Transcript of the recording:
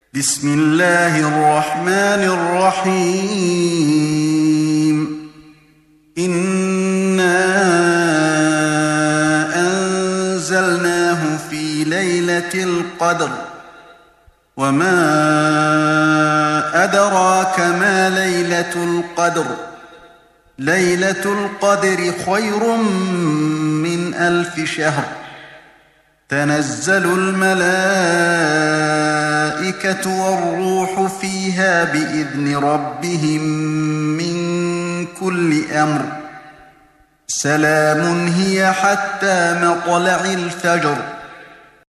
بسم الله الرحمن الرحيم إنا أنزلناه في ليلة القدر وما أدراك ما ليلة القدر ليلة القدر خير من 1000 شهر تنزل الملائكة والروح فيها بإذن ربهم من كل أمر سلام هي حتى مطلع الفجر